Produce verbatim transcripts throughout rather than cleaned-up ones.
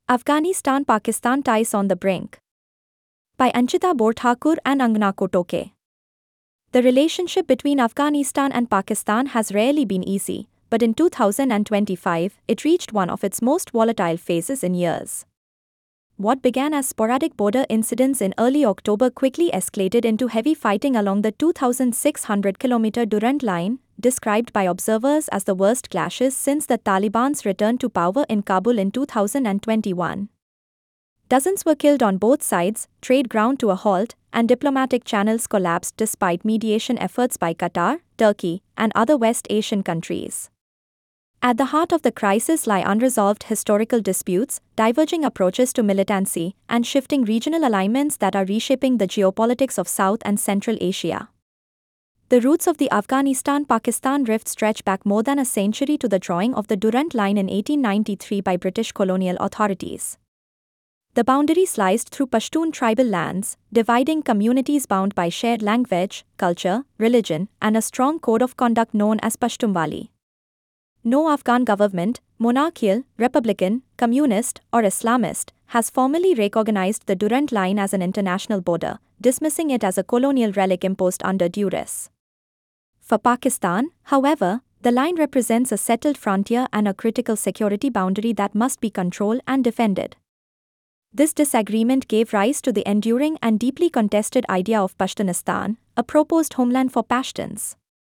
Afghanistan-Pakistan ties on the brink. By Anchita Borthakur and Angana Kotoke. The relationship between Afghanistan and Pakistan has rarely been easy, but in two thousand twenty-five, it reached one of its most volatile phases in years. What began as sporadic border incidents in early October quickly escalated into heavy fighting along the two thousand six hundred kilometer Durand Line, described by observers as the worst clashes since the Taliban's return to power in Kabul in two thousand twenty-one. Dozens were killed on both sides, trade ground to a halt, and diplomatic channels collapsed despite mediation efforts by Qatar, Turkey, and other West Asian countries. At the heart of the crisis lie unresolved historical disputes, diverging approaches to militancy, and shifting regional alignments that are reshaping the geopolitics of South and Central Asia. The roots of the Afghanistan-Pakistan rift stretch back more than a century to the drawing of the Durand Line in eighteen ninety-three by British colonial authorities. The boundary sliced through Pashtun tribal lands, dividing communities bound by shared language, culture, religion, and a strong code of conduct known as Pashtunwali. No Afghan government, monarchical, republican, communist, or Islamist, has formally recognized the Durand Line as an international border, dismissing it as a colonial relic imposed under duress. For Pakistan, however, the line represents a settled frontier and a critical security boundary that must be controlled and defended. This disagreement gave rise to the enduring and deeply contested idea of Pashtunistan, a proposed homeland for Pashtuns.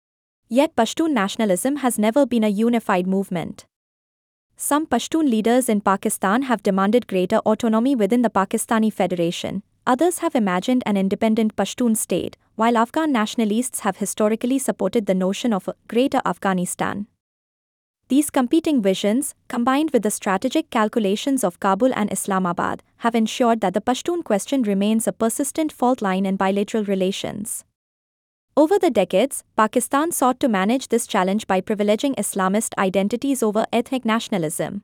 Yet Pashtun nationalism has never been a unified movement. Some Pashtun leaders in Pakistan have demanded greater autonomy within the Pakistani Federation, others have imagined an independent Pashtun state, while Afghan nationalists have historically supported the notion of a greater Afghanistan. These competing visions, combined with the strategic calculations of Kabul and Islamabad, have ensured that the Pashtun question remains a persistent fault line in bilateral relations. Over the decades, Pakistan sought to manage this challenge by privileging Islamist identities over ethnic nationalism.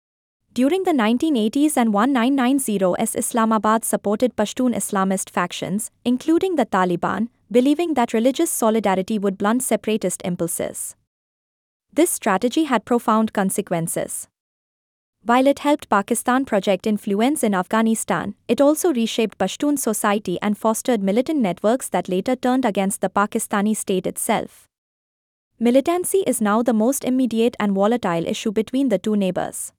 During the nineteen eighties and nineteen nineties, Islamabad supported Pashtun Islamist factions, including the Taliban, believing that religious solidarity would blunt separatist impulses. This strategy had profound consequences. While it helped Pakistan project influence in Afghanistan, it also reshaped Pashtun society and fostered militant networks that later turned against the Pakistani state itself. Militancy is now the most immediate and volatile issue between the two neighbors.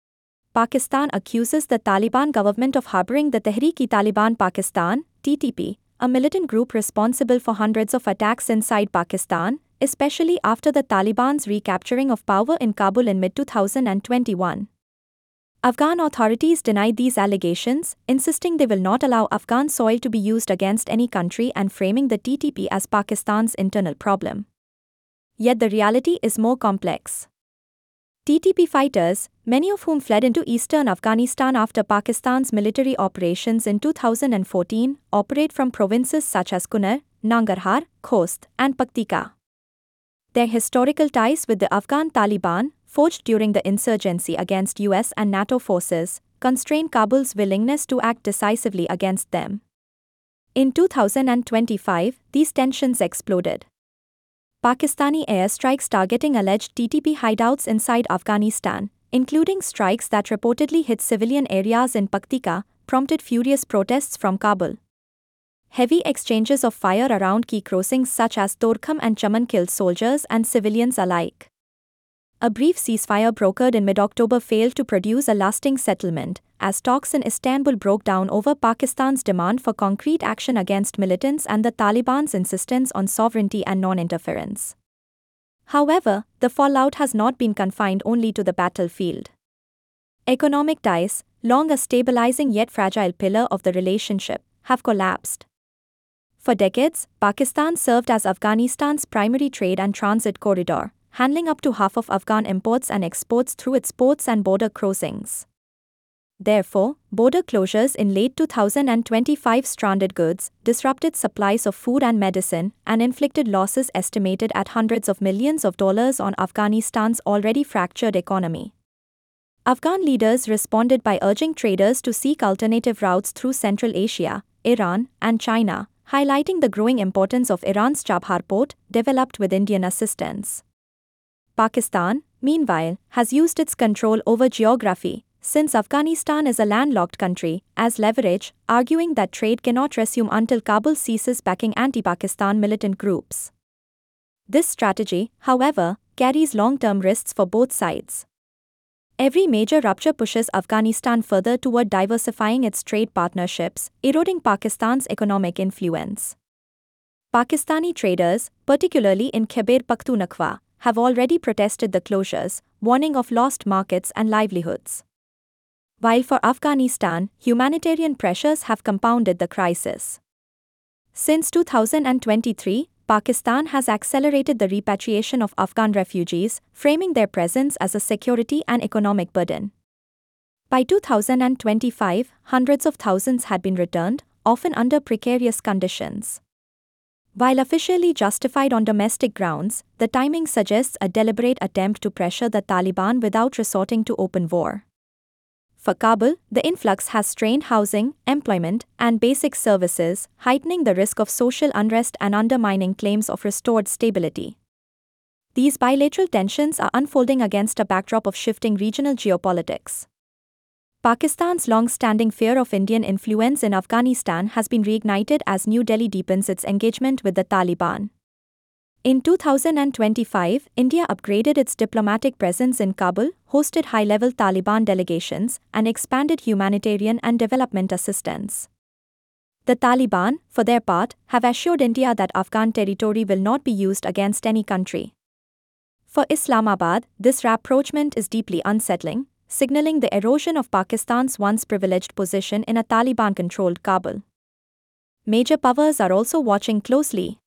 Pakistan accuses the Taliban government of harboring the Tehreek-e-Taliban Pakistan, T T P, a militant group responsible for hundreds of attacks inside Pakistan, especially after the Taliban's recapturing of power in Kabul in mid twenty twenty-one. Afghan authorities denied these allegations, insisting they will not allow Afghan soil to be used against any country and framing the T T P as Pakistan's internal problem. Yet the reality is more complex. T T P fighters, many of whom fled into eastern Afghanistan after Pakistan's military operations in two thousand fourteen, operate from provinces such as Kunar, Nangarhar, Khost, and Paktika. Their historical ties with the Afghan Taliban, forged during the insurgency against U S and NATO forces, constrain Kabul's willingness to act decisively against them. In two thousand twenty-five, these tensions exploded. Pakistani airstrikes targeting alleged T T P hideouts inside Afghanistan, including strikes that reportedly hit civilian areas in Paktika, prompted furious protests from Kabul. Heavy exchanges of fire around key crossings such as Torkham and Chaman killed soldiers and civilians alike. A brief ceasefire brokered in mid-October failed to produce a lasting settlement, as talks in Istanbul broke down over Pakistan's demand for concrete action against militants and the Taliban's insistence on sovereignty and non-interference. However, the fallout has not been confined only to the battlefield. Economic ties, long a stabilizing yet fragile pillar of the relationship, have collapsed. For decades, Pakistan served as Afghanistan's primary trade and transit corridor, handling up to half of Afghan imports and exports through its ports and border crossings. Therefore, border closures in late two thousand twenty-five stranded goods, disrupted supplies of food and medicine, and inflicted losses estimated at hundreds of millions of dollars on Afghanistan's already fractured economy. Afghan leaders responded by urging traders to seek alternative routes through Central Asia, Iran, and China, highlighting the growing importance of Iran's Chabhar port, developed with Indian assistance. Pakistan, meanwhile, has used its control over geography, since Afghanistan is a landlocked country, as leverage, arguing that trade cannot resume until Kabul ceases backing anti-Pakistan militant groups. This strategy, however, carries long-term risks for both sides. Every major rupture pushes Afghanistan further toward diversifying its trade partnerships, eroding Pakistan's economic influence. Pakistani traders, particularly in Khyber Pakhtunkhwa, have already protested the closures, warning of lost markets and livelihoods. While for Afghanistan, humanitarian pressures have compounded the crisis. Since two thousand twenty-three, Pakistan has accelerated the repatriation of Afghan refugees, framing their presence as a security and economic burden. By two thousand twenty-five, hundreds of thousands had been returned, often under precarious conditions. While officially justified on domestic grounds, the timing suggests a deliberate attempt to pressure the Taliban without resorting to open war. For Kabul, the influx has strained housing, employment, and basic services, heightening the risk of social unrest and undermining claims of restored stability. These bilateral tensions are unfolding against a backdrop of shifting regional geopolitics. Pakistan's long-standing fear of Indian influence in Afghanistan has been reignited as New Delhi deepens its engagement with the Taliban. In two thousand twenty-five, India upgraded its diplomatic presence in Kabul, hosted high-level Taliban delegations, and expanded humanitarian and development assistance. The Taliban, for their part, have assured India that Afghan territory will not be used against any country. For Islamabad, this rapprochement is deeply unsettling, signaling the erosion of Pakistan's once privileged position in a Taliban-controlled Kabul. Major powers are also watching closely.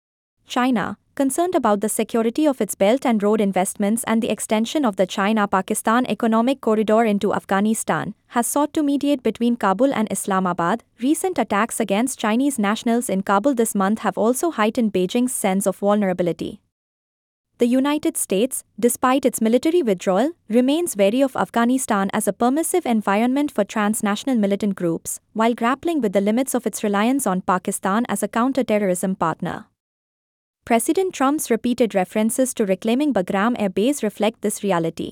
China, concerned about the security of its Belt and Road investments and the extension of the China-Pakistan economic corridor into Afghanistan, has sought to mediate between Kabul and Islamabad. Recent attacks against Chinese nationals in Kabul this month have also heightened Beijing's sense of vulnerability. The United States, despite its military withdrawal, remains wary of Afghanistan as a permissive environment for transnational militant groups, while grappling with the limits of its reliance on Pakistan as a counter-terrorism partner. President Trump's repeated references to reclaiming Bagram Air Base reflect this reality.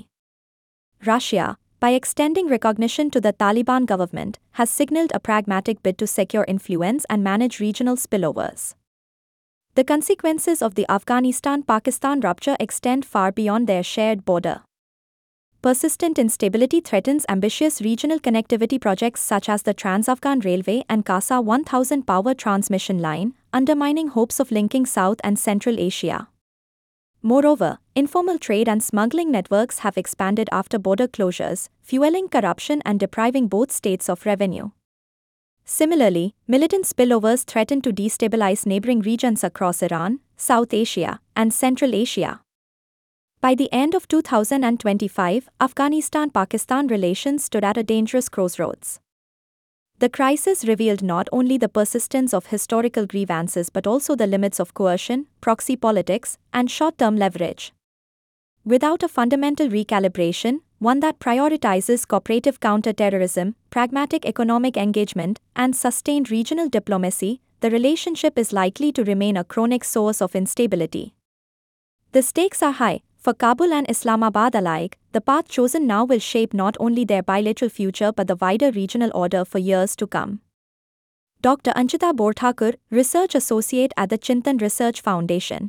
Russia, by extending recognition to the Taliban government, has signaled a pragmatic bid to secure influence and manage regional spillovers. The consequences of the Afghanistan-Pakistan rupture extend far beyond their shared border. Persistent instability threatens ambitious regional connectivity projects such as the Trans-Afghan Railway and CASA one thousand power transmission line, undermining hopes of linking South and Central Asia. Moreover, informal trade and smuggling networks have expanded after border closures, fueling corruption and depriving both states of revenue. Similarly, militant spillovers threaten to destabilize neighboring regions across Iran, South Asia, and Central Asia. By the end of two thousand twenty-five, Afghanistan-Pakistan relations stood at a dangerous crossroads. The crisis revealed not only the persistence of historical grievances but also the limits of coercion, proxy politics, and short-term leverage. Without a fundamental recalibration, one that prioritizes cooperative counter-terrorism, pragmatic economic engagement, and sustained regional diplomacy, the relationship is likely to remain a chronic source of instability. The stakes are high. For Kabul and Islamabad alike, the path chosen now will shape not only their bilateral future but the wider regional order for years to come. Doctor Anchita Borthakur, Research Associate at the Chintan Research Foundation.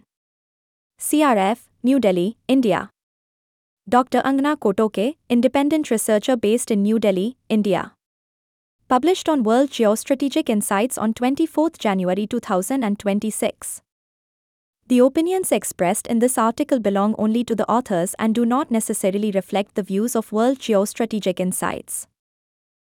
C R F, New Delhi, India. Doctor Angana Kotoke, Independent Researcher based in New Delhi, India. Published on World Geostrategic Insights on twenty-fourth January two thousand twenty-six. The opinions expressed in this article belong only to the authors and do not necessarily reflect the views of World Geostrategic Insights.